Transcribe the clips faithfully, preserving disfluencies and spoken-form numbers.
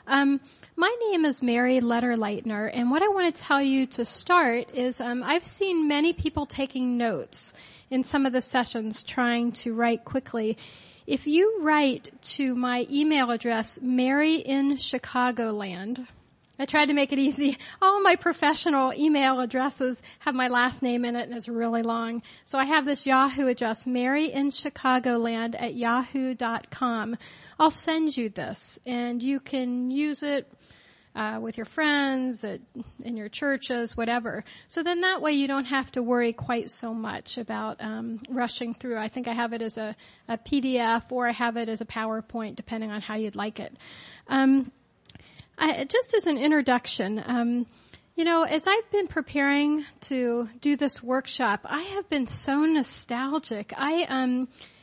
Um, my name is Mary Letter-Leitner, and what I want to tell you to start is um, I've seen many people taking notes in some of the sessions trying to write quickly. If you write to my email address, Mary in Chicagoland, I tried to make it easy. All my professional email addresses have my last name in it, and it's really long. So I have this Yahoo address, Mary in Chicagoland at yahoo dot com. I'll send you this, and you can use it uh, with your friends, at, in your churches, whatever. So then that way you don't have to worry quite so much about um, rushing through. I think I have it as a, a P D F, or I have it as a PowerPoint, depending on how you'd like it. Um, I, just as an introduction, um, you know, as I've been preparing to do this workshop, I have been so nostalgic. I um,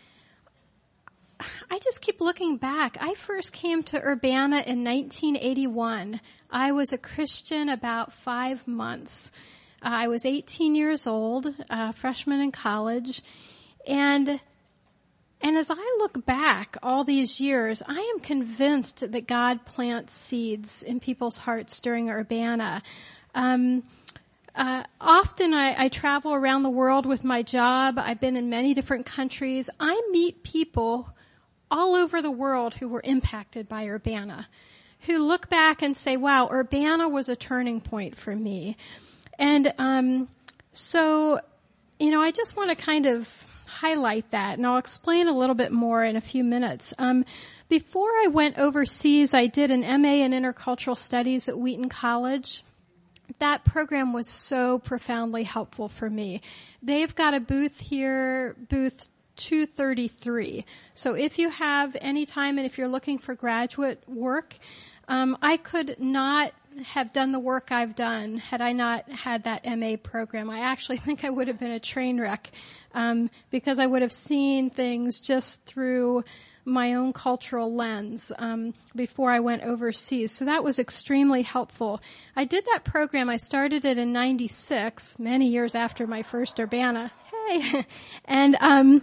I just keep looking back. I first came to Urbana in nineteen eighty-one. I was a Christian about five months. Uh, I was eighteen years old, uh, freshman in college, and And as I look back all these years, I am convinced that God plants seeds in people's hearts during Urbana. Um, uh, often I, I travel around the world with my job. I've been in many different countries. I meet people all over the world who were impacted by Urbana, who look back and say, wow, Urbana was a turning point for me. And um, so, you know, I just want to kind of highlight that, and I'll explain a little bit more in a few minutes. Um, before I went overseas, I did an M A in Intercultural Studies at Wheaton College. That program was so profoundly helpful for me. They've got a booth here, booth two thirty-three. So if you have any time and if you're looking for graduate work, um, I could not have done the work I've done had I not had that M A program. I actually think I would have been a train wreck um, because I would have seen things just through my own cultural lens um, before I went overseas. So that was extremely helpful. I did that program. I started it in ninety-six, many years after my first Urbana. Hey, and um,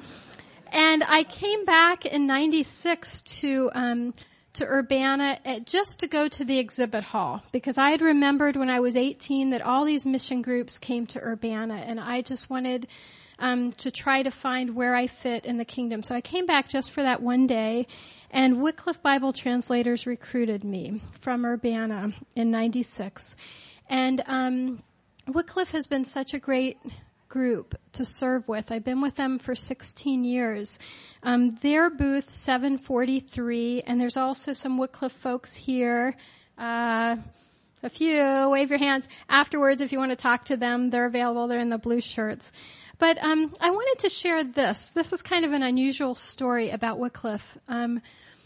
and I came back in ninety-six to. Um, to Urbana at, just to go to the exhibit hall, because I had remembered when I was eighteen that all these mission groups came to Urbana, and I just wanted um, to try to find where I fit in the kingdom. So I came back just for that one day, and Wycliffe Bible Translators recruited me from Urbana in ninety-six. And um, Wycliffe has been such a great group to serve with. I've been with them for sixteen years. Um, their booth seven forty-three, and there's also some Wycliffe folks here. Uh, a few, wave your hands. Afterwards, if you want to talk to them, they're available. They're in the blue shirts. But um, I wanted to share this. This is kind of an unusual story about Wycliffe. Um,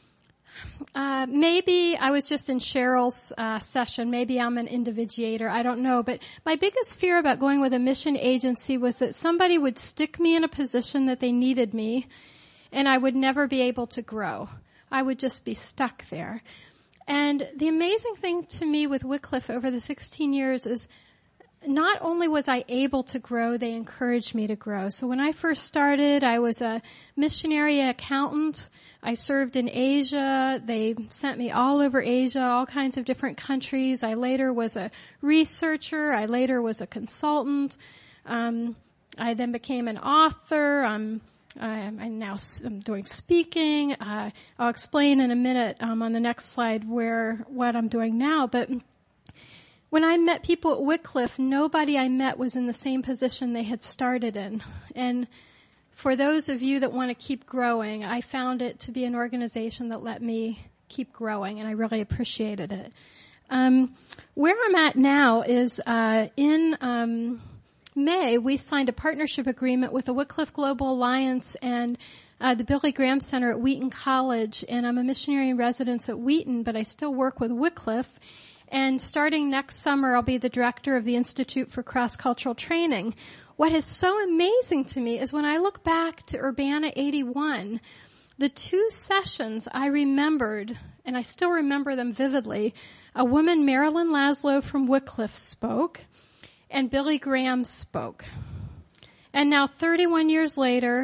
Uh, maybe I was just in Cheryl's uh, session. Maybe I'm an individuator. I don't know. But my biggest fear about going with a mission agency was that somebody would stick me in a position that they needed me, and I would never be able to grow. I would just be stuck there. And the amazing thing to me with Wycliffe over the sixteen years is not only was I able to grow, they encouraged me to grow. So when I first started, I was a missionary accountant. I served in Asia. They sent me all over Asia, all kinds of different countries. I later was a researcher. I later was a consultant. Um, I then became an author. I'm, I'm now I'm doing speaking. Uh, I'll explain in a minute um, on the next slide where what I'm doing now. But when I met people at Wycliffe, nobody I met was in the same position they had started in. And for those of you that want to keep growing, I found it to be an organization that let me keep growing, and I really appreciated it. Um, where I'm at now is uh, in um, May, we signed a partnership agreement with the Wycliffe Global Alliance and uh, the Billy Graham Center at Wheaton College, and I'm a missionary in residence at Wheaton, but I still work with Wycliffe. And starting next summer, I'll be the director of the Institute for Cross-Cultural Training. What is so amazing to me is when I look back to Urbana eighty-one, the two sessions I remembered, and I still remember them vividly, a woman, Marilyn Laszlo from Wycliffe, spoke, and Billy Graham spoke. And now thirty-one years later,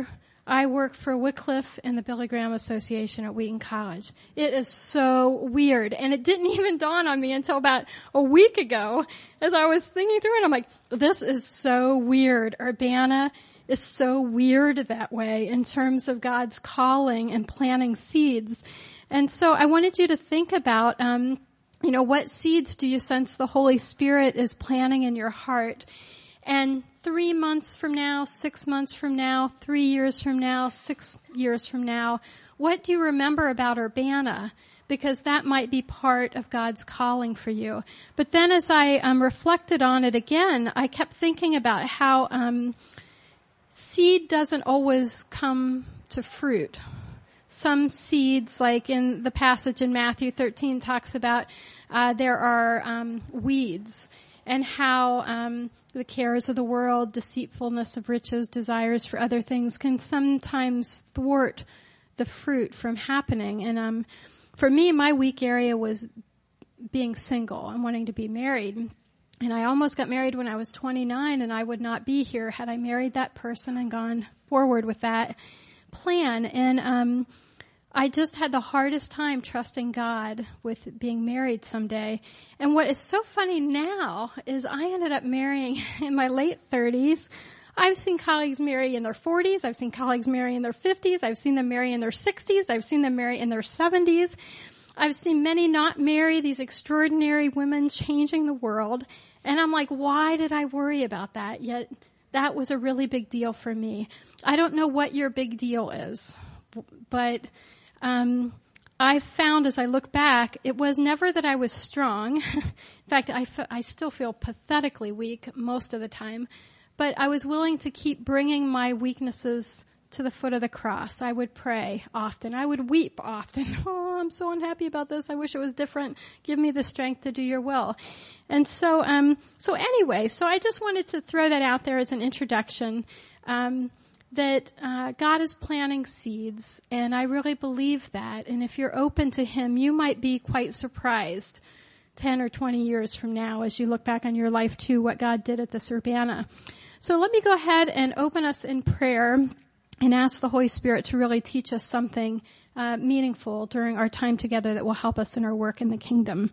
I work for Wycliffe and the Billy Graham Association at Wheaton College. It is so weird. And it didn't even dawn on me until about a week ago as I was thinking through it. I'm like, this is so weird. Urbana is so weird that way in terms of God's calling and planting seeds. And so I wanted you to think about, um, you know, what seeds do you sense the Holy Spirit is planting in your heart? And three months from now, six months from now, three years from now, six years from now, what do you remember about Urbana? Because that might be part of God's calling for you. But then as I um, reflected on it again, I kept thinking about how um, seed doesn't always come to fruit. Some seeds, like in the passage in Matthew thirteen, talks about uh, there are um, weeds. And how um the cares of the world, deceitfulness of riches, desires for other things can sometimes thwart the fruit from happening. And um for me, my weak area was being single and wanting to be married. And I almost got married when I was twenty-nine, and I would not be here had I married that person and gone forward with that plan. And um I just had the hardest time trusting God with being married someday. And what is so funny now is I ended up marrying in my late thirties. I've seen colleagues marry in their forties. I've seen colleagues marry in their fifties. I've seen them marry in their sixties. I've seen them marry in their seventies. I've seen many not marry, these extraordinary women changing the world. And I'm like, why did I worry about that? Yet that was a really big deal for me. I don't know what your big deal is, but Um, I found as I look back, it was never that I was strong. In fact, I, f- I still feel pathetically weak most of the time. But I was willing to keep bringing my weaknesses to the foot of the cross. I would pray often. I would weep often. Oh, I'm so unhappy about this. I wish it was different. Give me the strength to do your will. And so, um, so anyway, so I just wanted to throw that out there as an introduction. Um, that uh, God is planting seeds, and I really believe that. And if you're open to Him, you might be quite surprised ten or twenty years from now as you look back on your life too, what God did at this Urbana. So let me go ahead and open us in prayer and ask the Holy Spirit to really teach us something uh, meaningful during our time together that will help us in our work in the kingdom.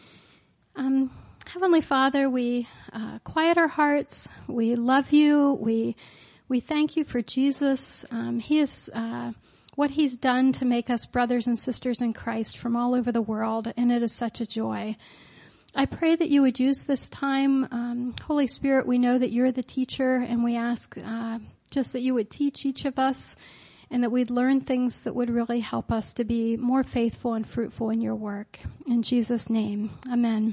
Um, Heavenly Father, we uh, quiet our hearts. We love you. We We thank you for Jesus. Um, he is uh, what He's done to make us brothers and sisters in Christ from all over the world, and it is such a joy. I pray that you would use this time. Um, Holy Spirit, we know that you're the teacher, and we ask uh, just that you would teach each of us, and that we'd learn things that would really help us to be more faithful and fruitful in your work. In Jesus' name, amen.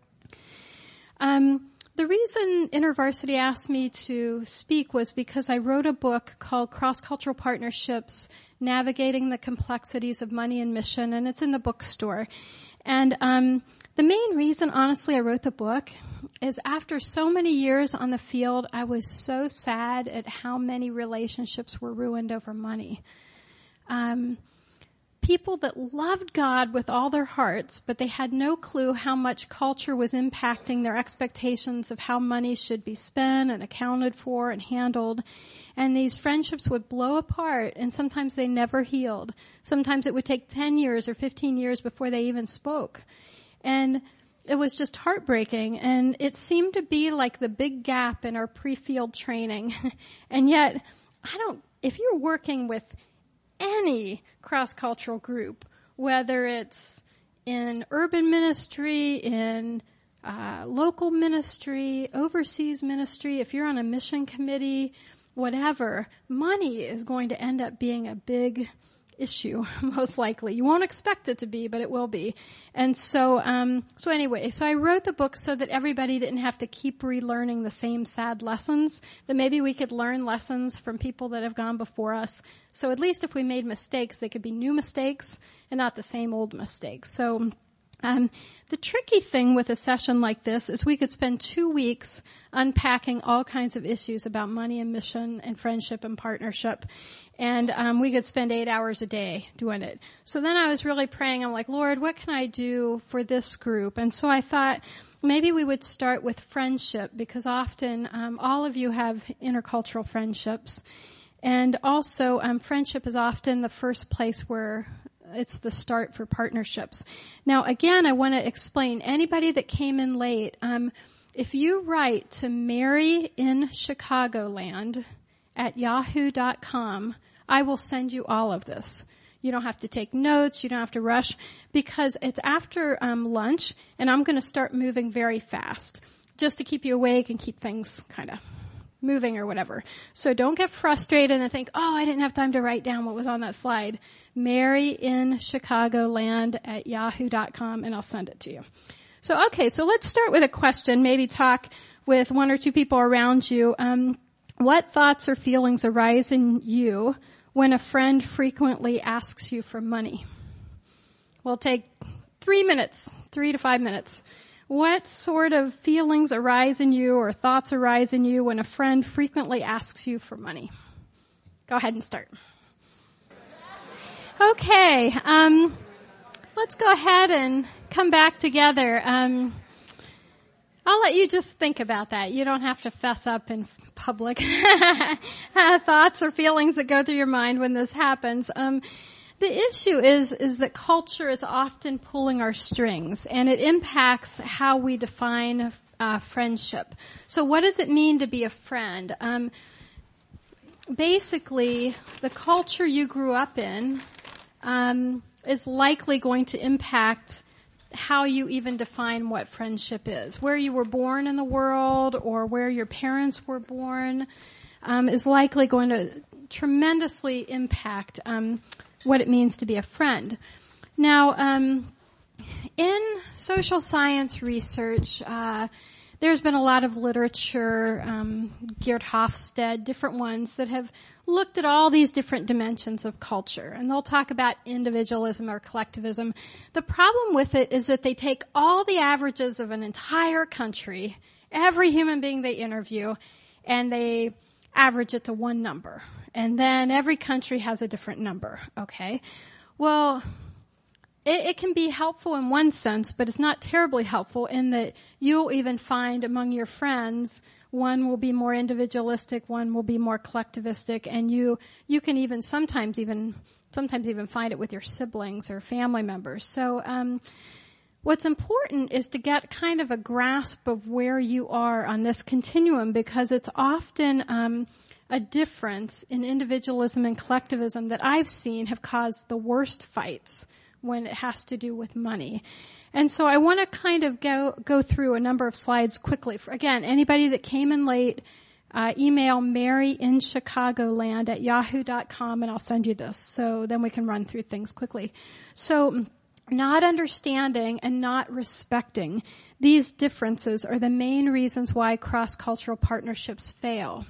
Um, The reason InterVarsity asked me to speak was because I wrote a book called Cross-Cultural Partnerships, Navigating the Complexities of Money and Mission, and it's in the bookstore. And um the main reason, honestly, I wrote the book is after so many years on the field, I was so sad at how many relationships were ruined over money. Um People that loved God with all their hearts, but they had no clue how much culture was impacting their expectations of how money should be spent and accounted for and handled. And these friendships would blow apart, and sometimes they never healed. Sometimes it would take ten years or fifteen years before they even spoke. And it was just heartbreaking, and it seemed to be like the big gap in our pre-field training. And yet, I don't, if you're working with any cross-cultural group, whether it's in urban ministry, in uh, local ministry, overseas ministry, if you're on a mission committee, whatever, money is going to end up being a big issue, most likely. You won't expect it to be, but it will be. And so, um, so anyway, so I wrote the book so that everybody didn't have to keep relearning the same sad lessons, that maybe we could learn lessons from people that have gone before us. So at least if we made mistakes, they could be new mistakes and not the same old mistakes. So, Um, the tricky thing with a session like this is we could spend two weeks unpacking all kinds of issues about money and mission and friendship and partnership. And um, we could spend eight hours a day doing it. So then I was really praying. I'm like, Lord, what can I do for this group? And so I thought maybe we would start with friendship, because often um, all of you have intercultural friendships. And also, um, friendship is often the first place where it's the start for partnerships. Now, again, I want to explain, anybody that came in late, um, if you write to Mary in Chicagoland at yahoo dot com, I will send you all of this. You don't have to take notes. You don't have to rush, because it's after um, lunch, and I'm going to start moving very fast just to keep you awake and keep things kind of moving or whatever. So don't get frustrated and think, oh, I didn't have time to write down what was on that slide. Mary in Chicagoland at yahoo dot com, and I'll send it to you. So, okay, so let's start with a question. Maybe talk with one or two people around you. Um, what thoughts or feelings arise in you when a friend frequently asks you for money? We'll take three minutes, three to five minutes. What sort of feelings arise in you or thoughts arise in you when a friend frequently asks you for money? Go ahead and start. Okay, um, let's go ahead and come back together. Um, I'll let you just think about that. You don't have to fess up in public. Thoughts or feelings that go through your mind when this happens. Um, The issue is, is that culture is often pulling our strings, and it impacts how we define uh, friendship. So what does it mean to be a friend? Um, basically, the culture you grew up in um, is likely going to impact how you even define what friendship is. Where you were born in the world or where your parents were born um, is likely going to tremendously impact um what it means to be a friend. Now, um, in social science research, uh, there's been a lot of literature, um, Geert Hofstede, different ones that have looked at all these different dimensions of culture, and they'll talk about individualism or collectivism. The problem with it is that they take all the averages of an entire country, every human being they interview, and they average it to one number. And then every country has a different number, okay? Well, it, it can be helpful in one sense, but it's not terribly helpful in that you'll even find among your friends, one will be more individualistic, one will be more collectivistic, and you, you can even sometimes even, sometimes even find it with your siblings or family members. So, um, what's important is to get kind of a grasp of where you are on this continuum, because it's often, um, a difference in individualism and collectivism that I've seen have caused the worst fights when it has to do with money. And so I want to kind of go go through a number of slides quickly. For, again, anybody that came in late, uh, email Mary in Chicagoland at yahoo dot com, and I'll send you this. So then we can run through things quickly. So not understanding and not respecting these differences are the main reasons why cross-cultural partnerships fail.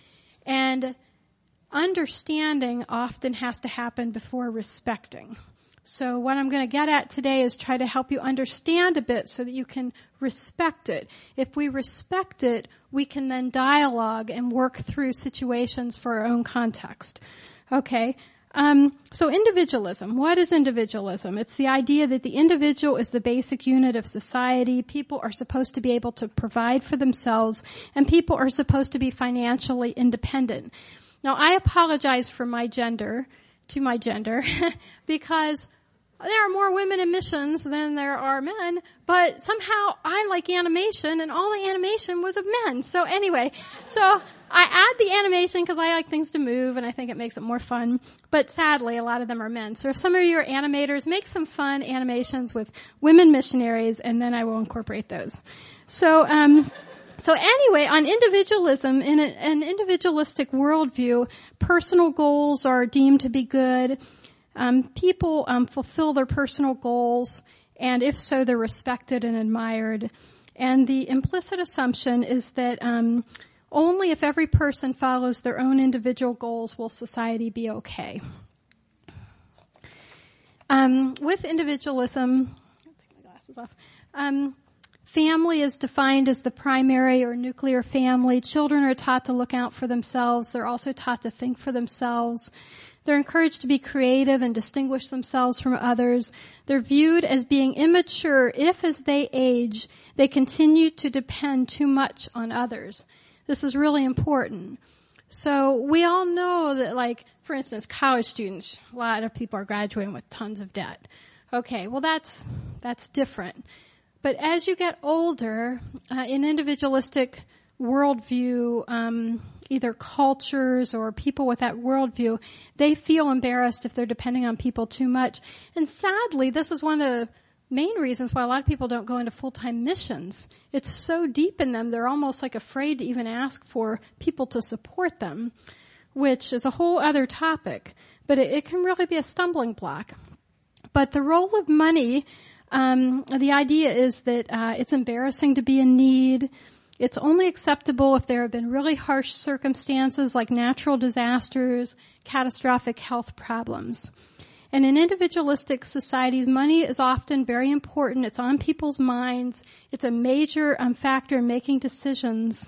And understanding often has to happen before respecting. So what I'm going to get at today is try to help you understand a bit so that you can respect it. If we respect it, we can then dialogue and work through situations for our own context. Okay? Um, so individualism. What is individualism? It's the idea that the individual is the basic unit of society. People are supposed to be able to provide for themselves, and people are supposed to be financially independent. Now, I apologize for my gender, to my gender, because there are more women in missions than there are men, but somehow I like animation, and all the animation was of men. So anyway, so I add the animation because I like things to move, and I think it makes it more fun. But sadly, a lot of them are men. So if some of you are animators, make some fun animations with women missionaries, and then I will incorporate those. So, um, so anyway, on individualism, in a, an individualistic worldview, personal goals are deemed to be good. Um, people um, fulfill their personal goals, and if so, they're respected and admired. And the implicit assumption is that um, only if every person follows their own individual goals will society be okay. Um, with individualism, I'll take my glasses off. Um, family is defined as the primary or nuclear family. Children are taught to look out for themselves. They're also taught to think for themselves. They're encouraged to be creative and distinguish themselves from others. They're viewed as being immature if, as they age, they continue to depend too much on others. This is really important. So we all know that, like, for instance, college students, a lot of people are graduating with tons of debt. Okay, well that's, that's different. But as you get older, uh, in individualistic worldview, um, either cultures or people with that worldview, they feel embarrassed if they're depending on people too much. And sadly, this is one of the main reasons why a lot of people don't go into full-time missions. It's so deep in them, they're almost like afraid to even ask for people to support them, which is a whole other topic. But it, it can really be a stumbling block. But the role of money, um, the idea is that uh, it's embarrassing to be in need. It's only acceptable if there have been really harsh circumstances like natural disasters, catastrophic health problems. And in individualistic societies, money is often very important. It's on people's minds. It's a major um, factor in making decisions.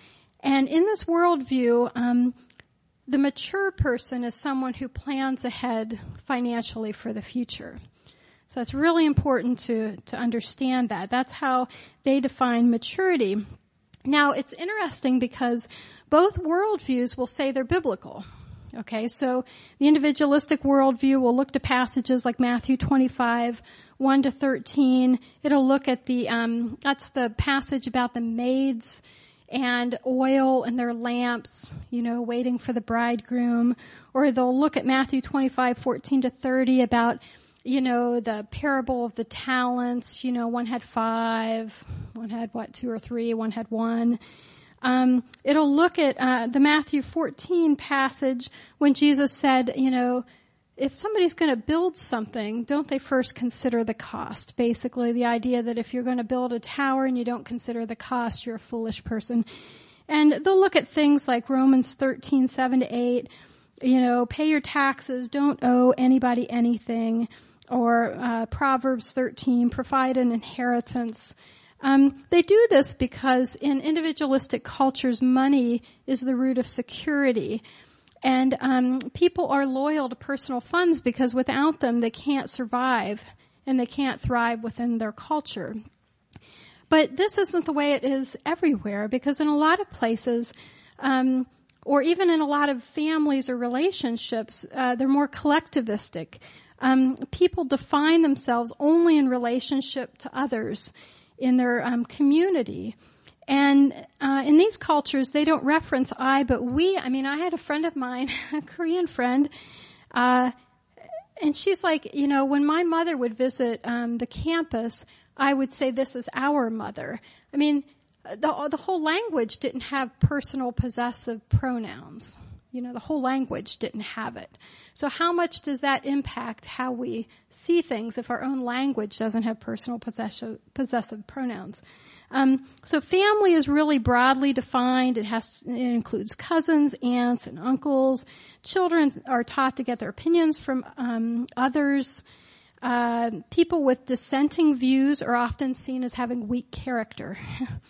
And in this worldview, um, the mature person is someone who plans ahead financially for the future. So it's really important to, to understand that. That's how they define maturity. Now, it's interesting because both worldviews will say they're biblical. Okay, so the individualistic worldview will look to passages like Matthew twenty-five, one to thirteen. It'll look at the, um, that's the passage about the maids and oil in their lamps, you know, waiting for the bridegroom. Or they'll look at Matthew twenty-five, fourteen to thirty about, you know, the parable of the talents. You know, one had five, one had what, two or three, one had one. Um, it'll look at uh, the Matthew fourteen passage when Jesus said, you know, if somebody's going to build something, don't they first consider the cost? Basically, the idea that if you're going to build a tower and you don't consider the cost, you're a foolish person. And they'll look at things like Romans thirteen, seven to eight, you know, pay your taxes, don't owe anybody anything, or uh, Proverbs thirteen, provide an inheritance. Um, they do this because in individualistic cultures, money is the root of security. And um, people are loyal to personal funds because without them, they can't survive and they can't thrive within their culture. But this isn't the way it is everywhere, because in a lot of places, um, or even in a lot of families or relationships, uh, they're more collectivistic. Um, people define themselves only in relationship to others in their um, community. And uh, in these cultures, they don't reference I, but we. I mean, I had a friend of mine, a Korean friend, uh, and she's like, you know, when my mother would visit um, the campus, I would say, this is our mother. I mean, the, the whole language didn't have personal possessive pronouns. You know, the whole language didn't have it. So how much does that impact how we see things if our own language doesn't have personal possessive, possessive pronouns? Um, so family is really broadly defined. It has, it includes cousins, aunts, and uncles. Children are taught to get their opinions from um, others. Uh, people with dissenting views are often seen as having weak character.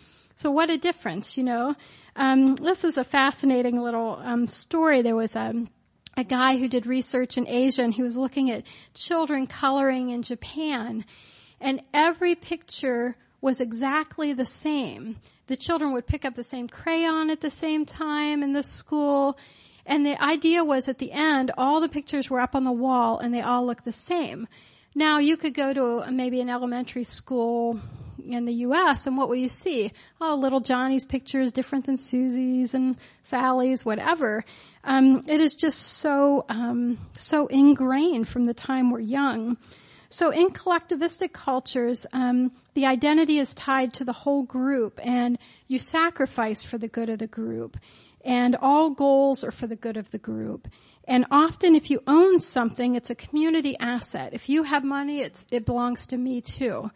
So what a difference, you know. Um, this is a fascinating little um, story. There was a, a guy who did research in Asia, and he was looking at children coloring in Japan, and every picture was exactly the same. The children would pick up the same crayon at the same time in the school, and the idea was at the end, all the pictures were up on the wall, and they all looked the same. Now, you could go to a, maybe an elementary school in the U S, and what will you see? Oh, little Johnny's picture is different than Susie's and Sally's, whatever. Um, it is just so, um, so ingrained from the time we're young. So in collectivistic cultures, um, the identity is tied to the whole group, and you sacrifice for the good of the group, and all goals are for the good of the group. And often if you own something, it's a community asset. If you have money, it's, it belongs to me too.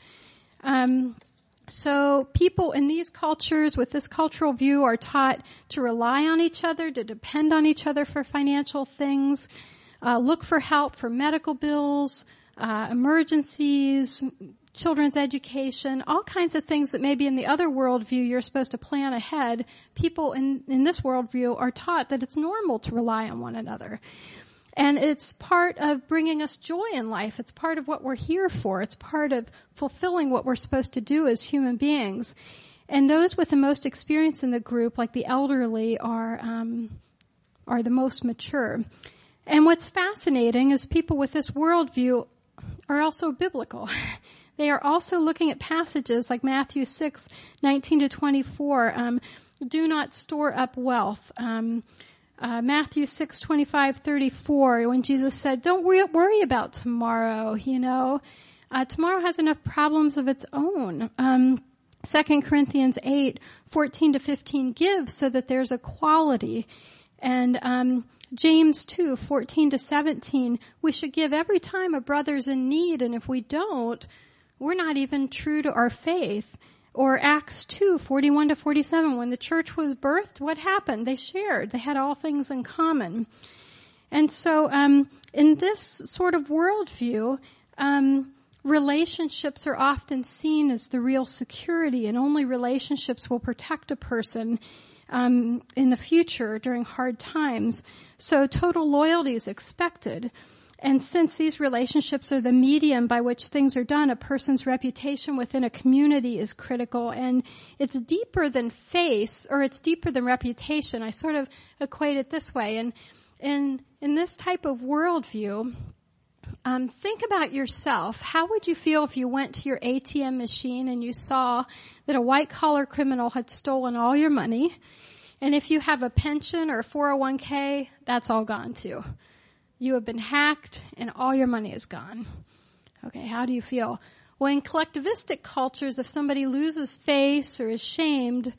Um, so people in these cultures with this cultural view are taught to rely on each other, to depend on each other for financial things, uh, look for help for medical bills, uh, emergencies, children's education, all kinds of things that maybe in the other worldview you're supposed to plan ahead. People in, in this worldview are taught that it's normal to rely on one another. And it's part of bringing us joy in life. It's part of what we're here for. It's part of fulfilling what we're supposed to do as human beings. And those with the most experience in the group, like the elderly, are um, are the most mature. And what's fascinating is people with this worldview are also biblical. They are also looking at passages like Matthew six, nineteen to twenty-four. Um, do not store up wealth. Um, uh, Matthew six, twenty-five, thirty-four, when Jesus said, don't worry, worry about tomorrow, you know. Uh, tomorrow has enough problems of its own. Um, Second Corinthians eight, fourteen to fifteen, give so that there's equality. And, um, James two, fourteen to seventeen, we should give every time a brother's in need, and if we don't, we're not even true to our faith. Or Acts two, forty-one to forty-seven, when the church was birthed, what happened? They shared. They had all things in common. And so, um, in this sort of worldview, um, relationships are often seen as the real security, and only relationships will protect a person um, in the future during hard times. So total loyalty is expected. And since these relationships are the medium by which things are done, a person's reputation within a community is critical, and it's deeper than face, or it's deeper than reputation. I sort of equate it this way. And in, in this type of worldview, Um, think about yourself. How would you feel if you went to your A T M machine and you saw that a white-collar criminal had stolen all your money? And if you have a pension or a four oh one k, that's all gone too. You have been hacked and all your money is gone. Okay, how do you feel? Well, in collectivistic cultures, if somebody loses face or is shamed,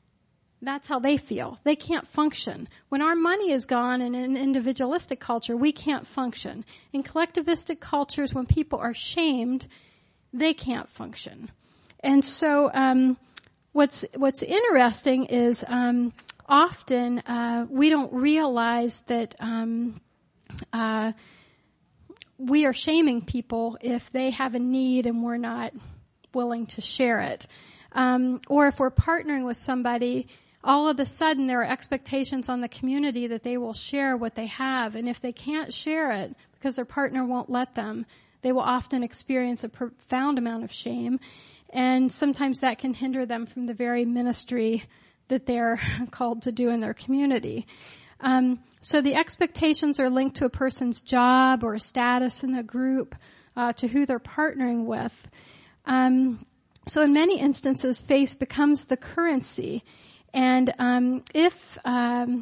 that's how they feel. They can't function. When our money is gone in an individualistic culture, we can't function. In collectivistic cultures, when people are shamed, they can't function. And so, um, what's, what's interesting is, um, often, uh, we don't realize that, um, uh, we are shaming people if they have a need and we're not willing to share it. Um, or if we're partnering with somebody, all of a sudden there are expectations on the community that they will share what they have. And if they can't share it because their partner won't let them, they will often experience a profound amount of shame. And sometimes that can hinder them from the very ministry that they're called to do in their community. Um, so the expectations are linked to a person's job or status in the group, uh, to who they're partnering with. Um, so in many instances, face becomes the currency. And um, if um,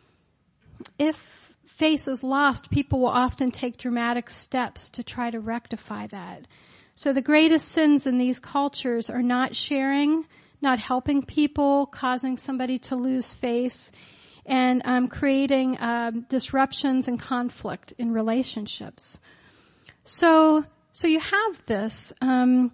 if face is lost, people will often take dramatic steps to try to rectify that. So the greatest sins in these cultures are not sharing, not helping people, causing somebody to lose face, and um, creating um, disruptions and conflict in relationships. So, so you have this. Um,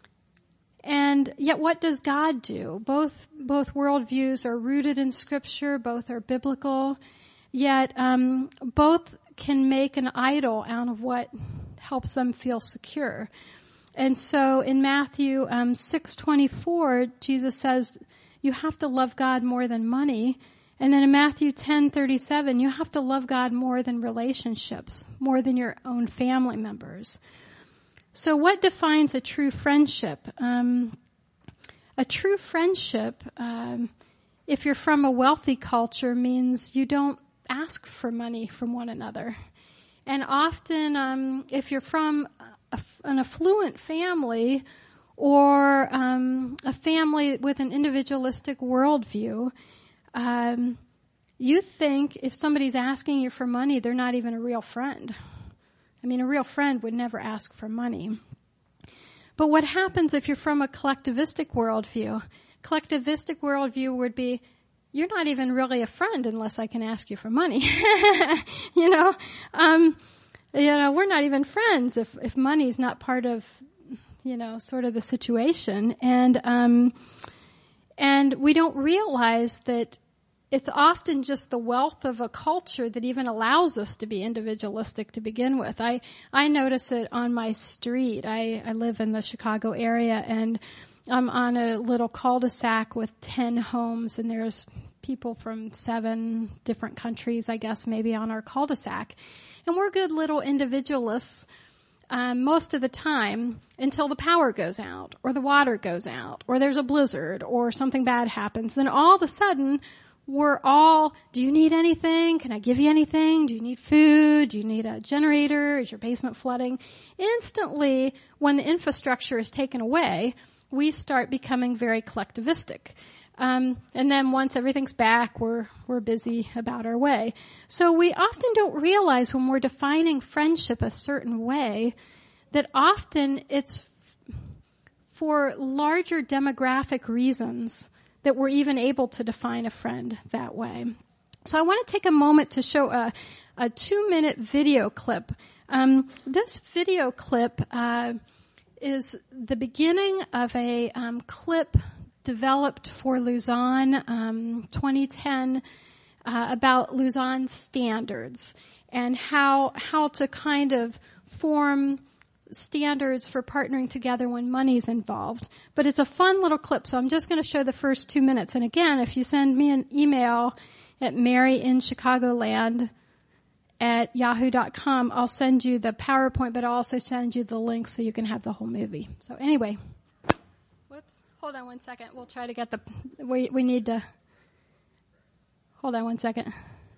And yet what does God do? Both, both worldviews are rooted in Scripture, both are biblical, yet, um, both can make an idol out of what helps them feel secure. And so in Matthew, um, six twenty-four, Jesus says, you have to love God more than money. And then in Matthew ten thirty-seven, you have to love God more than relationships, more than your own family members. So what defines a true friendship? Um, a true friendship, um, if you're from a wealthy culture, means you don't ask for money from one another. And often, um, if you're from a, an affluent family or um, a family with an individualistic worldview, um, you think if somebody's asking you for money, they're not even a real friend. I mean, a real friend would never ask for money. But what happens if you're from a collectivistic worldview? Collectivistic worldview would be, you're not even really a friend unless I can ask you for money. you know, um, you know, we're not even friends if, if money's not part of, you know, sort of the situation. And, um, and we don't realize that it's often just the wealth of a culture that even allows us to be individualistic to begin with. I, I notice it on my street. I, I live in the Chicago area, and I'm on a little cul-de-sac with ten homes, and there's people from seven different countries, I guess, maybe on our cul-de-sac. And we're good little individualists um, most of the time until the power goes out or the water goes out or there's a blizzard or something bad happens. Then all of a sudden, we're all, do you need anything? Can I give you anything? Do you need food? Do you need a generator? Is your basement flooding? Instantly, when the infrastructure is taken away, we start becoming very collectivistic. Um, and then once everything's back, we're, we're busy about our way. So we often don't realize when we're defining friendship a certain way that often it's for larger demographic reasons that we're even able to define a friend that way. So I want to take a moment to show a, a two-minute video clip. Um, this video clip uh, is the beginning of a um, clip developed for Lausanne um, twenty ten uh, about Lausanne standards and how how to kind of form standards for partnering together when money's involved. But it's a fun little clip, so I'm just going to show the first two minutes. And again, if you send me an email at maryinchicagoland at yahoo dot com, I'll send you the PowerPoint, but I'll also send you the link so you can have the whole movie. So anyway. Whoops. Hold on one second. We'll try to get the, we, we need to, hold on one second.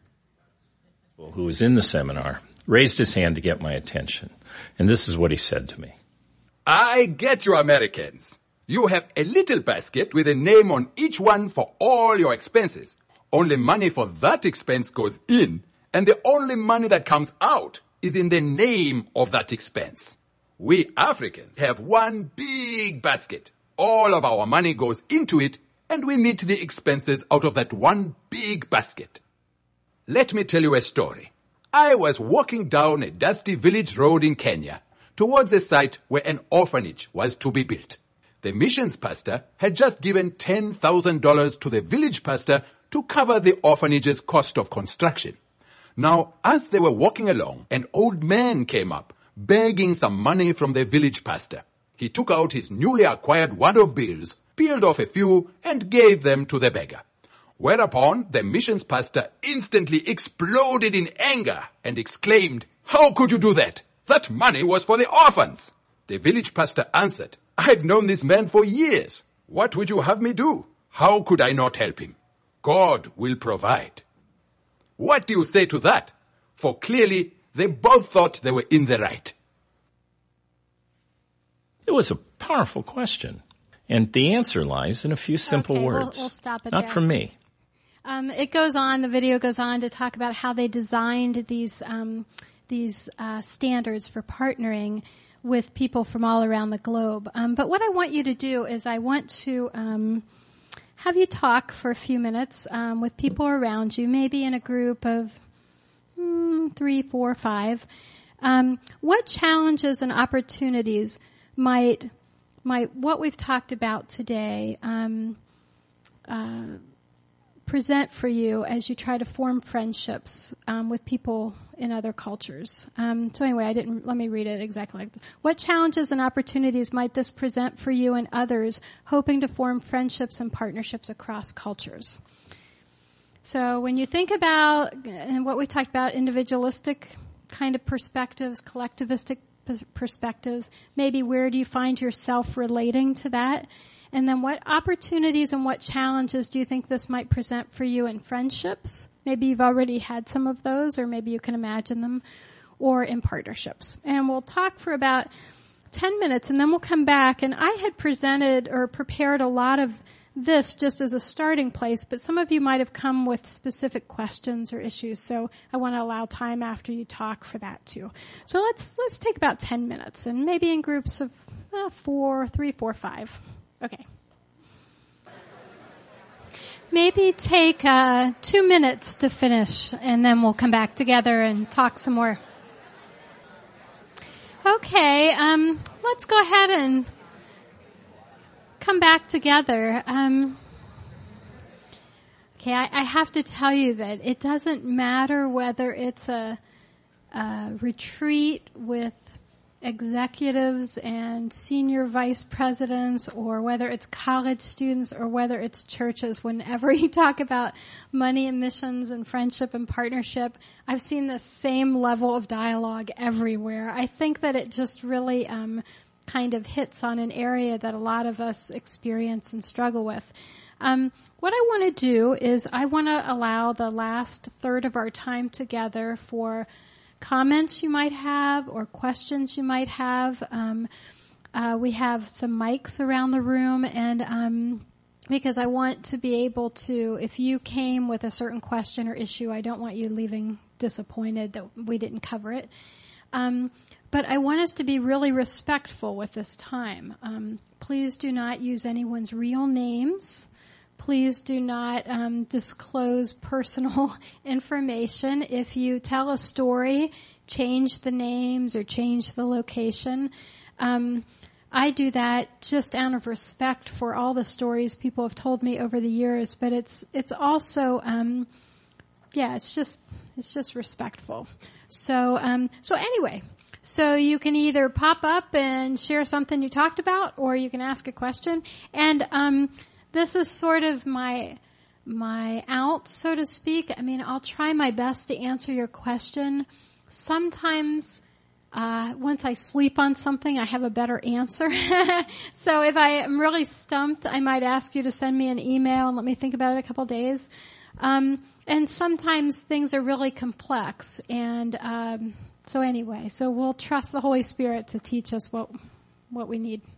Who was in the seminar raised his hand to get my attention. And this is what he said to me. I get you, Americans. You have a little basket with a name on each one for all your expenses. Only money for that expense goes in, and the only money that comes out is in the name of that expense. We Africans have one big basket. All of our money goes into it, and we meet the expenses out of that one big basket. Let me tell you a story. I was walking down a dusty village road in Kenya towards a site where an orphanage was to be built. The missions pastor had just given ten thousand dollars to the village pastor to cover the orphanage's cost of construction. Now, as they were walking along, an old man came up, begging some money from the village pastor. He took out his newly acquired wad of bills, peeled off a few, and gave them to the beggar. Whereupon, the missions pastor instantly exploded in anger and exclaimed, "How could you do that? That money was for the orphans." The village pastor answered, "I've known this man for years. What would you have me do? How could I not help him? God will provide." What do you say to that? For clearly, they both thought they were in the right. It was a powerful question. And the answer lies in a few simple okay, words. We'll, we'll stop it Not there. from me. Um, it goes on, the video goes on to talk about how they designed these um, these uh, standards for partnering with people from all around the globe. Um, but what I want you to do is I want to um, have you talk for a few minutes um, with people around you, maybe in a group of mm, three, four, five. Um, what challenges and opportunities might might what we've talked about today um, uh, present for you as you try to form friendships um, with people in other cultures? Um, so anyway, I didn't. Let me read it exactly like this. What challenges and opportunities might this present for you and others hoping to form friendships and partnerships across cultures? So when you think about and what we talked about, individualistic kind of perspectives, collectivistic perspectives, maybe where do you find yourself relating to that? And then what opportunities and what challenges do you think this might present for you in friendships? Maybe you've already had some of those, or maybe you can imagine them, or in partnerships. And we'll talk for about ten minutes, and then we'll come back. And I had presented or prepared a lot of this just as a starting place, but some of you might have come with specific questions or issues, so I want to allow time after you talk for that too. So let's let's take about ten minutes, and maybe in groups of uh, four, three, four, five. Okay. Maybe take uh, two minutes to finish, and then we'll come back together and talk some more. Okay, um, let's go ahead and come back together. Um, okay, I, I have to tell you that it doesn't matter whether it's a, a retreat with executives and senior vice presidents, or whether it's college students, or whether it's churches. Whenever you talk about money and missions and friendship and partnership, I've seen the same level of dialogue everywhere. I think that it just really um, kind of hits on an area that a lot of us experience and struggle with. Um, what I want to do is I want to allow the last third of our time together for comments you might have or questions you might have. Um, uh, we have some mics around the room, and um, because I want to be able to, if you came with a certain question or issue, I don't want you leaving disappointed that we didn't cover it. Um, but I want us to be really respectful with this time. Um, please do not use anyone's real names. Please do not um, disclose personal information. If you tell a story, change the names or change the location. Um, I do that just out of respect for all the stories people have told me over the years, but it's it's also um, yeah, it's just it's just respectful. So um, so anyway. So you can either pop up and share something you talked about, or you can ask a question. And um, this is sort of my my out, so to speak. I mean, I'll try my best to answer your question. Sometimes, uh, once I sleep on something, I have a better answer. So if I am really stumped, I might ask you to send me an email and let me think about it a couple days. Um, and sometimes things are really complex, and um, so anyway, so we'll trust the Holy Spirit to teach us what what we need.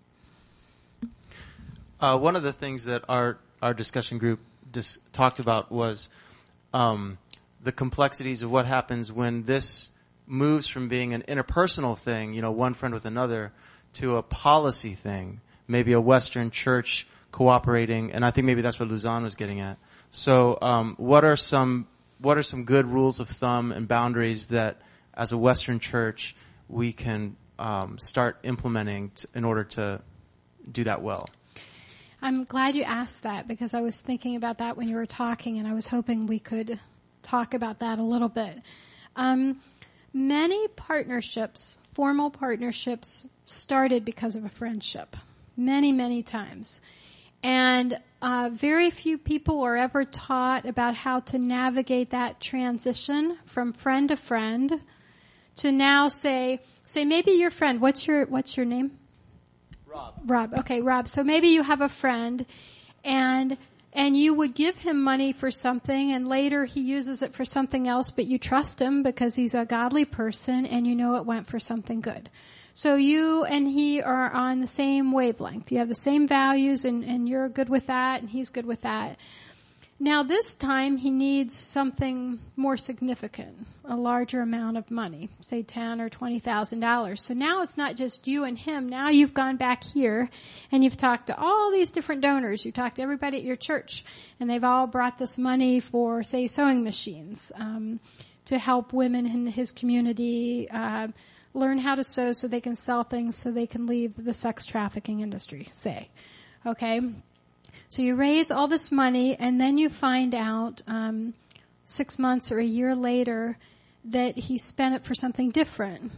Uh, one of the things that our our discussion group dis- talked about was um, the complexities of what happens when this moves from being an interpersonal thing, you know, one friend with another, to a policy thing, maybe a Western church cooperating, and I think maybe that's what Luzon was getting at. So, um, what are some what are some good rules of thumb and boundaries that, as a Western church, we can um, start implementing t- in order to do that well? I'm glad you asked that, because I was thinking about that when you were talking, and I was hoping we could talk about that a little bit. Um, many partnerships, formal partnerships, started because of a friendship. Many, many times. And uh, very few people are ever taught about how to navigate that transition from friend to friend to now say, say maybe your friend, what's your, what's your name? Rob. Rob. Okay, Rob. So maybe you have a friend, and and you would give him money for something, and later he uses it for something else, but you trust him because he's a godly person, and you know it went for something good. So you and he are on the same wavelength. You have the same values, and, and you're good with that, and he's good with that. Now this time he needs something more significant, a larger amount of money, say ten or twenty thousand dollars. So now it's not just you and him. Now you've gone back here and you've talked to all these different donors. You talked to everybody at your church, and they've all brought this money for, say, sewing machines um, to help women in his community uh, learn how to sew so they can sell things so they can leave the sex trafficking industry, say. Okay? So you raise all this money, and then you find out um, six months or a year later that he spent it for something different.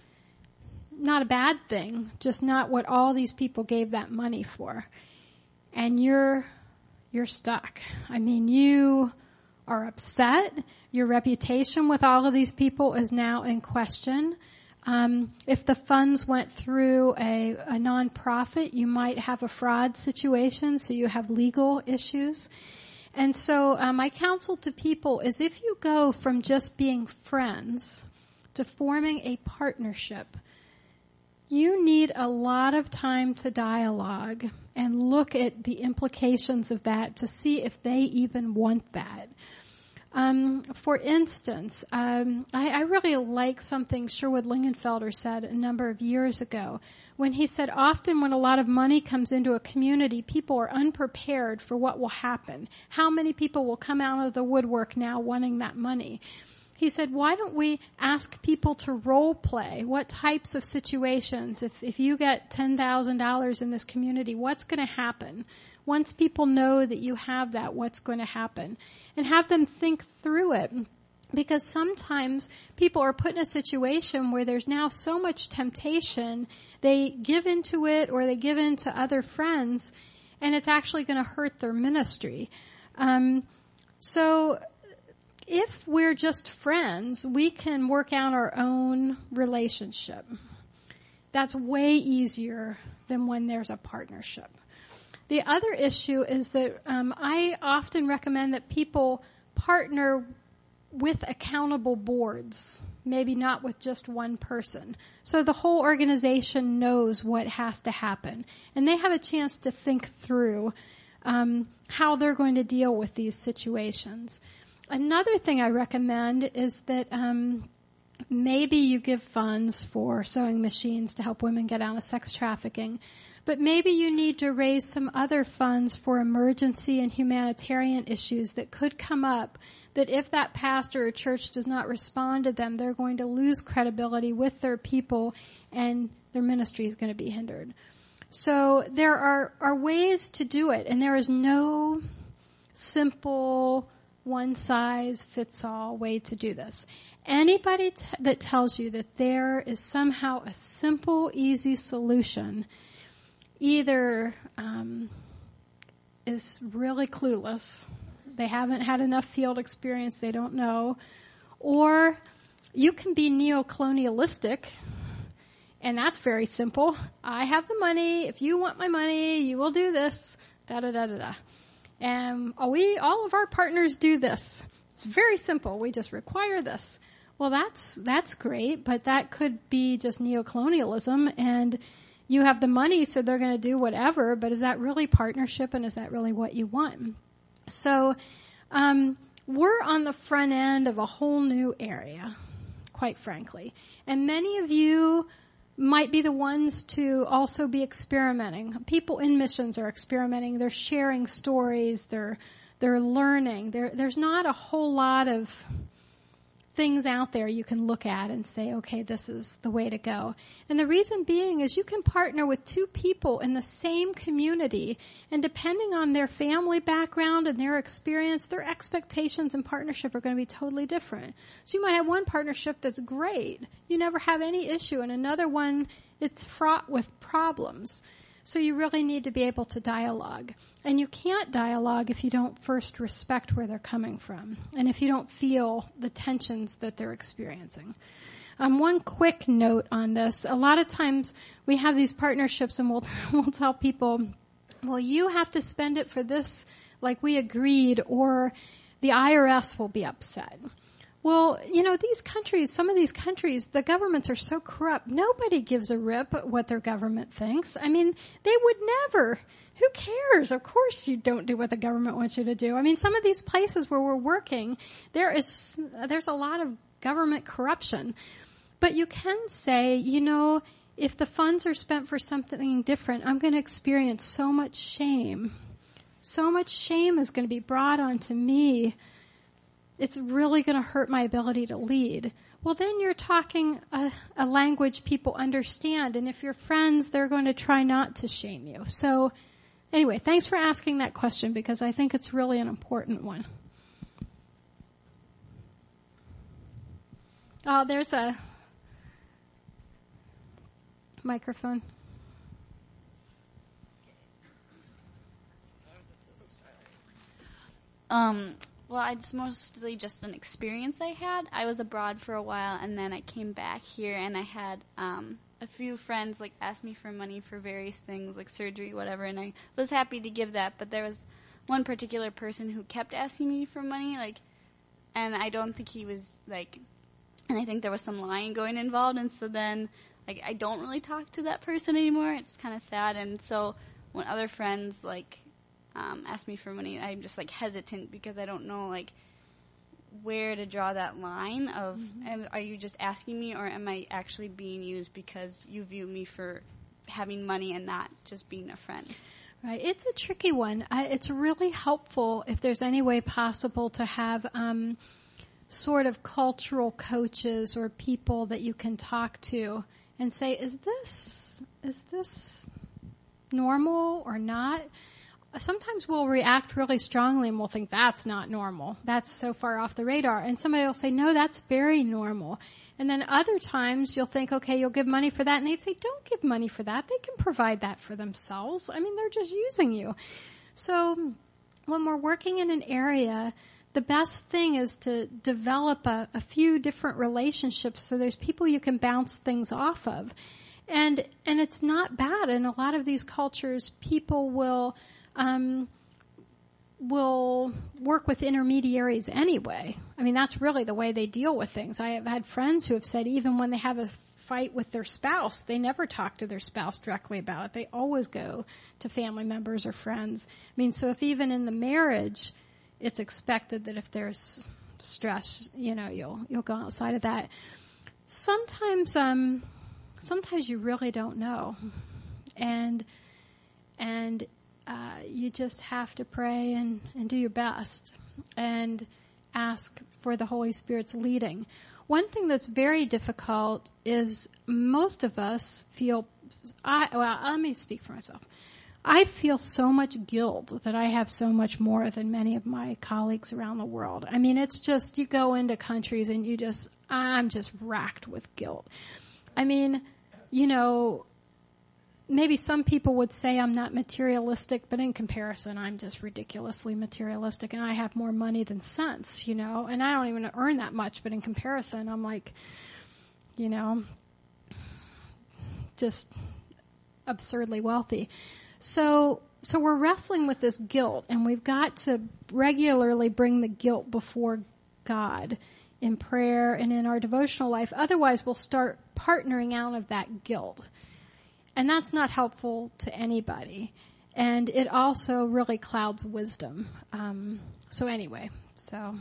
Not a bad thing, just not what all these people gave that money for. And you're you're stuck. I mean, you are upset. Your reputation with all of these people is now in question. Um, if the funds went through a, a nonprofit, you might have a fraud situation, so you have legal issues. And so uh, my counsel to people is, if you go from just being friends to forming a partnership, you need a lot of time to dialogue and look at the implications of that to see if they even want that. Um, for instance, um, I, I really like something Sherwood Lingenfelder said a number of years ago, when he said, often when a lot of money comes into a community, people are unprepared for what will happen. How many people will come out of the woodwork now wanting that money? He said, why don't we ask people to role play? What types of situations? If, if you get ten thousand dollars in this community, what's going to happen? Once people know that you have that, what's going to happen? And have them think through it. Because sometimes people are put in a situation where there's now so much temptation, they give into it or they give in to other friends, and it's actually going to hurt their ministry. Um, so if we're just friends, we can work out our own relationship. That's way easier than when there's a partnership. The other issue is that um, I often recommend that people partner with accountable boards, maybe not with just one person. So the whole organization knows what has to happen, and they have a chance to think through um, how they're going to deal with these situations. Another thing I recommend is that um, maybe you give funds for sewing machines to help women get out of sex trafficking, but maybe you need to raise some other funds for emergency and humanitarian issues that could come up, that if that pastor or church does not respond to them, they're going to lose credibility with their people and their ministry is going to be hindered. So there are, are ways to do it, and there is no simple one-size-fits-all way to do this. Anybody t- that tells you that there is somehow a simple, easy solution either um, is really clueless, they haven't had enough field experience, they don't know, or you can be neo-colonialistic, and that's very simple. I have the money. If you want my money, you will do this. Da da da da da. And we, all of our partners do this. It's very simple. We just require this. Well, that's that's great, but that could be just neo-colonialism, and you have the money, so they're going to do whatever. But is that really partnership, and is that really what you want? So um, we're on the front end of a whole new area, quite frankly. And many of you might be the ones to also be experimenting. People in missions are experimenting. They're sharing stories. They're they're learning. There, there's not a whole lot of things out there you can look at and say, okay, this is the way to go. And the reason being is you can partner with two people in the same community, and depending on their family background and their experience, their expectations and partnership are going to be totally different. So you might have one partnership that's great. You never have any issue, and another one, it's fraught with problems. So you really need to be able to dialogue. And you can't dialogue if you don't first respect where they're coming from, and if you don't feel the tensions that they're experiencing. Um, one quick note on this. A lot of times we have these partnerships and we'll, we'll tell people, well, you have to spend it for this like we agreed, or the I R S will be upset. Well, you know, these countries, some of these countries, the governments are so corrupt, nobody gives a rip what their government thinks. I mean, they would never. Who cares? Of course you don't do what the government wants you to do. I mean, some of these places where we're working, there is, there's a lot of government corruption. But you can say, you know, if the funds are spent for something different, I'm going to experience so much shame. So much shame is going to be brought onto me. It's really going to hurt my ability to lead. Well, then you're talking a, a language people understand. And if you're friends, they're going to try not to shame you. So anyway, thanks for asking that question, because I think it's really an important one. Oh, there's a microphone. Um, well, it's mostly just an experience I had. I was abroad for a while, and then I came back here, and I had um, a few friends like ask me for money for various things, like surgery, whatever, and I was happy to give that. But there was one particular person who kept asking me for money, like, and I don't think he was like, and I think there was some lying going involved, and so then like I don't really talk to that person anymore. It's kind of sad, and so when other friends like Um, ask me for money, I'm just like hesitant because I don't know like where to draw that line of mm-hmm. am, are you just asking me, or am I actually being used because you view me for having money and not just being a friend? Right. It's a tricky one. I, it's really helpful if there's any way possible to have um, sort of cultural coaches or people that you can talk to and say, is this is this normal or not? Sometimes we'll react really strongly and we'll think that's not normal. That's so far off the radar. And somebody will say, no, that's very normal. And then other times you'll think, okay, you'll give money for that. And they'd say, don't give money for that. They can provide that for themselves. I mean, they're just using you. So when we're working in an area, the best thing is to develop a, a few different relationships so there's people you can bounce things off of. And, and it's not bad. In a lot of these cultures, people will, um, will work with intermediaries anyway. I mean, that's really the way they deal with things. I have had friends who have said even when they have a fight with their spouse, they never talk to their spouse directly about it. They always go to family members or friends. I mean, so if even in the marriage, it's expected that if there's stress, you know, you'll, you'll go outside of that. Sometimes, um, sometimes you really don't know. And, and, uh, you just have to pray and, and do your best and ask for the Holy Spirit's leading. One thing that's very difficult is most of us feel, I, well, let me speak for myself. I feel so much guilt that I have so much more than many of my colleagues around the world. I mean, it's just, you go into countries and you just, I'm just racked with guilt. I mean, you know, maybe some people would say I'm not materialistic, but in comparison, I'm just ridiculously materialistic, and I have more money than sense, you know, and I don't even earn that much, but in comparison, I'm like, you know, just absurdly wealthy. So, so we're wrestling with this guilt, and we've got to regularly bring the guilt before God in prayer and in our devotional life. Otherwise, we'll start partnering out of that guilt. And that's not helpful to anybody. And it also really clouds wisdom. Um, so anyway, so.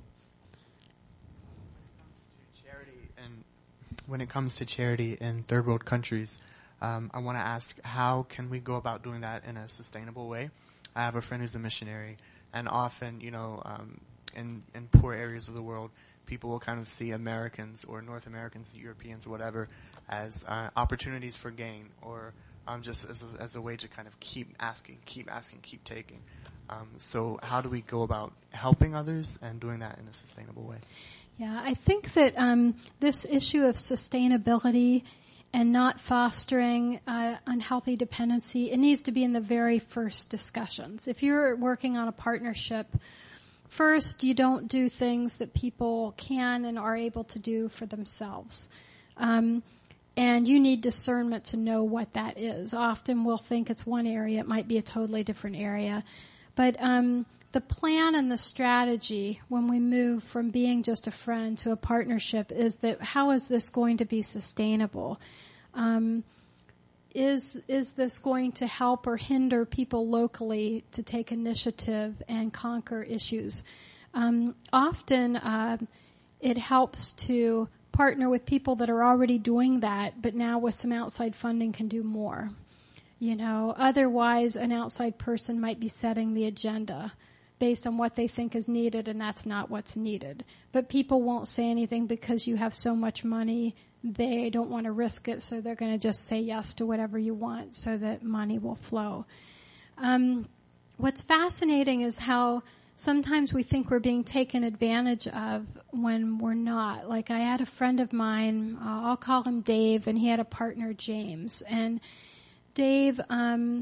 Charity, and when it comes to charity in third world countries, um, I want to ask, how can we go about doing that in a sustainable way? I have a friend who's a missionary, and often, you know, um, in, in poor areas of the world, people will kind of see Americans or North Americans, Europeans, or whatever, as uh, opportunities for gain, or um, just as a, as a way to kind of keep asking, keep asking, keep taking. Um, so how do we go about helping others and doing that in a sustainable way? Yeah, I think that um, this issue of sustainability and not fostering uh, unhealthy dependency, it needs to be in the very first discussions. If you're working on a partnership, first, you don't do things that people can and are able to do for themselves. Um, and you need discernment to know what that is. Often we'll think it's one area. It might be a totally different area. But um, the plan and the strategy when we move from being just a friend to a partnership is that how is this going to be sustainable? Um, Is is this going to help or hinder people locally to take initiative and conquer issues? Um, often uh, it helps to partner with people that are already doing that, but now with some outside funding can do more. You know, otherwise an outside person might be setting the agenda based on what they think is needed, and that's not what's needed. But people won't say anything because you have so much money. They don't want to risk it, so they're going to just say yes to whatever you want so that money will flow. Um, what's fascinating is how sometimes we think we're being taken advantage of when we're not. Like I had a friend of mine, uh, I'll call him Dave, and he had a partner, James. And Dave, um,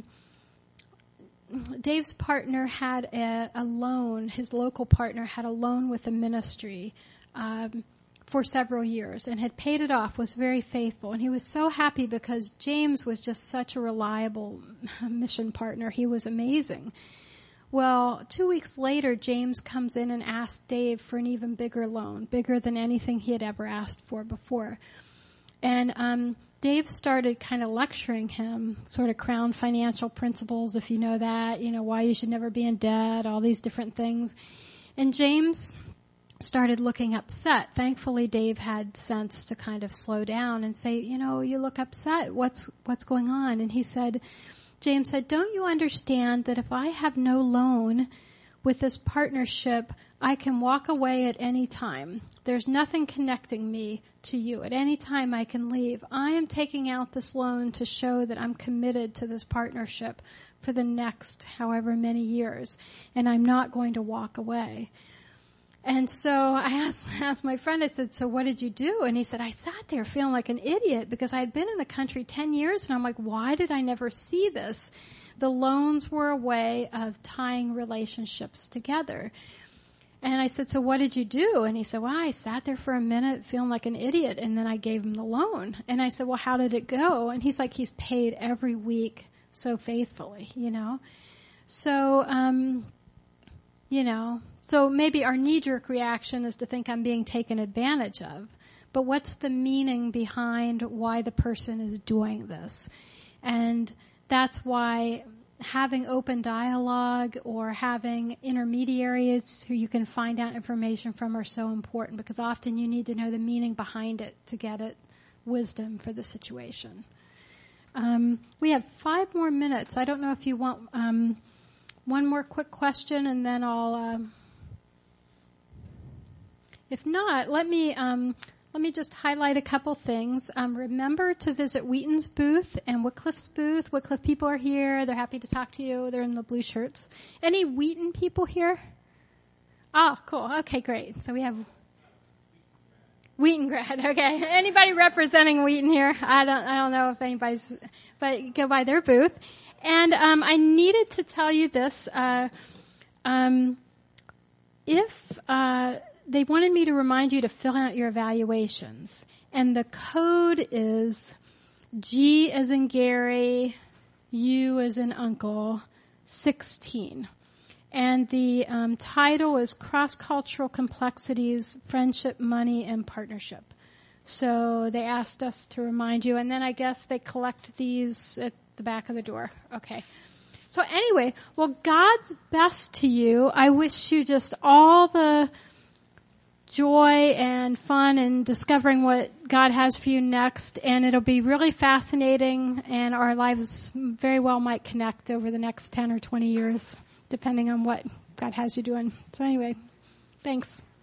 Dave's partner had a, a loan, his local partner had a loan with the ministry, um, for several years and had paid it off, was very faithful. And he was so happy because James was just such a reliable mission partner. He was amazing. Well, two weeks later, James comes in and asks Dave for an even bigger loan, bigger than anything he had ever asked for before. And um, Dave started kind of lecturing him, sort of Crown financial principles, if you know that, you know, why you should never be in debt, all these different things. And James started looking upset. Thankfully, Dave had sense to kind of slow down and say, you know, you look upset. What's, what's going on? And he said, James said, don't you understand that if I have no loan with this partnership, I can walk away at any time. There's nothing connecting me to you. At any time I can leave. I am taking out this loan to show that I'm committed to this partnership for the next however many years, and I'm not going to walk away. And so I asked, asked my friend, I said, so what did you do? And he said, I sat there feeling like an idiot because I had been in the country ten years, and I'm like, why did I never see this? The loans were a way of tying relationships together. And I said, so what did you do? And he said, well, I sat there for a minute feeling like an idiot, and then I gave him the loan. And I said, well, how did it go? And he's like, he's paid every week so faithfully, you know. So, um, you know, so maybe our knee-jerk reaction is to think I'm being taken advantage of. But what's the meaning behind why the person is doing this? And that's why having open dialogue or having intermediaries who you can find out information from are so important, because often you need to know the meaning behind it to get it wisdom for the situation. Um, we have five more minutes. I don't know if you want um, one more quick question, and then I'll. Um, if not, let me. Um, Let me just highlight a couple things. Um, remember to visit Wheaton's booth and Wycliffe's booth. Wycliffe people are here. They're happy to talk to you. They're in the blue shirts. Any Wheaton people here? Oh, cool. Okay, great. So we have Wheaton grad. Okay. Anybody representing Wheaton here? I don't. I don't know if anybody's. But go by their booth. And um, I needed to tell you this. Uh, um, if. Uh, They wanted me to remind you to fill out your evaluations. And the code is G as in Gary, U as in Uncle, sixteen. And the um, title is Cross-Cultural Complexities, Friendship, Money, and Partnership. So they asked us to remind you. And then I guess they collect these at the back of the door. Okay. So anyway, well, God's best to you. I wish you just all the joy and fun and discovering what God has for you next, and it'll be really fascinating, and our lives very well might connect over the next ten or twenty years, depending on what God has you doing. So anyway, thanks.